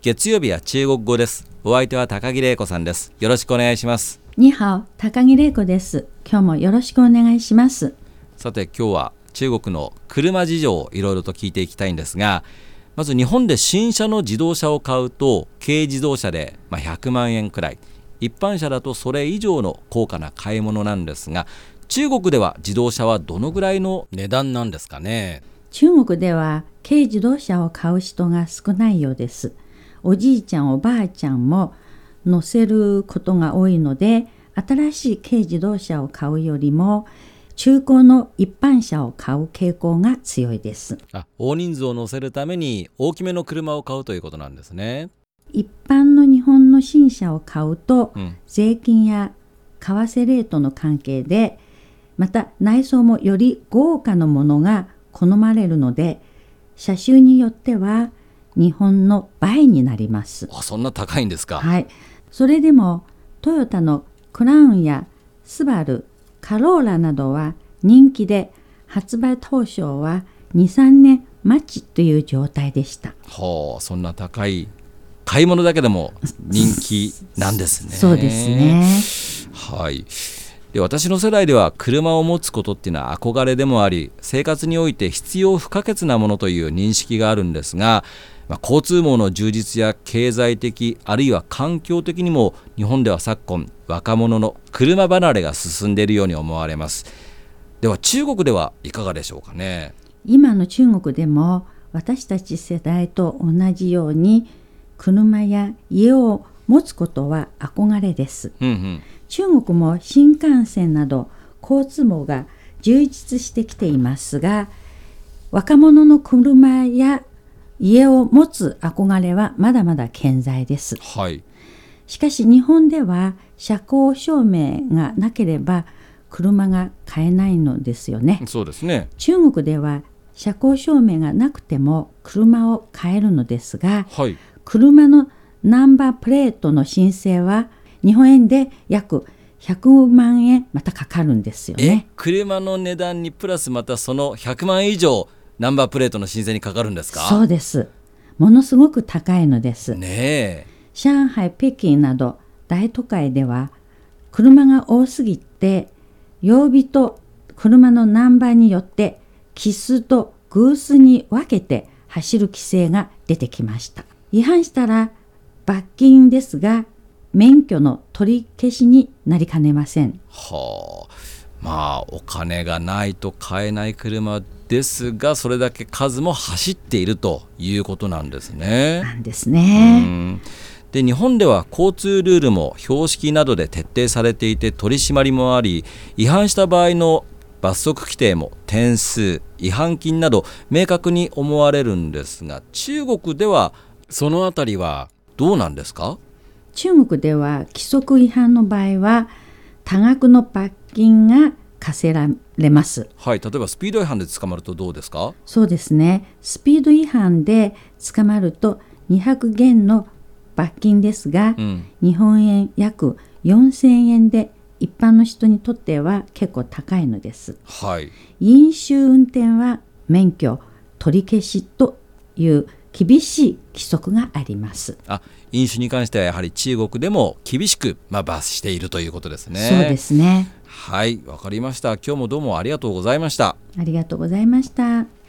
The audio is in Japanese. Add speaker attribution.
Speaker 1: 月曜日は中国語です。お相手は高木玲子さんです。よろしくお願いします。
Speaker 2: にはお、高木玲子です。今日もよろしくお願いします。
Speaker 1: さて今日は中国の車事情をいろいろと聞いていきたいんですが、まず日本で新車の自動車を買うと軽自動車で100万円くらい、一般車だとそれ以上の高価な買い物なんですが、中国では自動車はどのぐらいの値段なんですかね。
Speaker 2: 中国では軽自動車を買う人が少ないようです。おじいちゃんおばあちゃんも乗せることが多いので、新しい軽自動車を買うよりも中古の一般車を買う傾向が強いです。
Speaker 1: 大人数を乗せるために大きめの車を買うということなんですね。
Speaker 2: 一般の日本の新車を買うと、税金や為替レートの関係で、また内装もより豪華なものが好まれるので、車種によっては日本の倍になります。
Speaker 1: そんな高いんですか。
Speaker 2: はい。それでもトヨタのクラウンやスバル、カローラなどは人気で、発売当初は 2,3 年待ちという状態でした。
Speaker 1: そんな高い買い物だけでも人気なんですね。
Speaker 2: そうですね。
Speaker 1: はい。で、私の世代では車を持つことっていうのは憧れでもあり、生活において必要不可欠なものという認識があるんですが、交通網の充実や経済的あるいは環境的にも日本では昨今若者の車離れが進んでいるように思われます。では中国ではいかがでしょうかね。
Speaker 2: 今の中国でも私たち世代と同じように車や家を持つことは憧れです。中国も新幹線など交通網が充実してきていますが、若者の車や家を持つ憧れはまだまだ健在です。しかし日本では車高証明がなければ車が買えないのですよね。
Speaker 1: そうですね。
Speaker 2: 中国では車高証明がなくても車を買えるのですが、車のナンバープレートの申請は日本円で約100万円またかかるんですよね。
Speaker 1: 車の値段にプラスまたその100万円以上ナンバープレートの申請にかかるんですか。
Speaker 2: そうです。ものすごく高いのです
Speaker 1: ね。
Speaker 2: 上海、北京など大都会では車が多すぎて、曜日と車のナンバーによって奇数と偶数に分けて走る規制が出てきました。違反したら罰金ですが、免許の取り消しになりかねません。
Speaker 1: お金がないと買えない車ですが、それだけ数も走っているということなんですね。
Speaker 2: なんですね。
Speaker 1: で、日本では交通ルールも標識などで徹底されていて取り締まりもあり、違反した場合の罰則規定も点数、違反金など明確に思われるんですが、中国ではそのあたりはどうなんですか。
Speaker 2: 中国では規則違反の場合は多額の罰金が課せられます。
Speaker 1: 例えばスピード違反で捕まるとどうですか。
Speaker 2: そうですね。スピード違反で捕まると200元の罰金ですが、日本円約4000円で一般の人にとっては結構高いのです。飲酒運転は免許取り消しという厳しい規則があります。
Speaker 1: 飲酒に関してはやはり中国でも厳しく罰しているということですね。
Speaker 2: そうですね。
Speaker 1: わかりました。今日もどうもありがとうございました。
Speaker 2: ありがとうございました。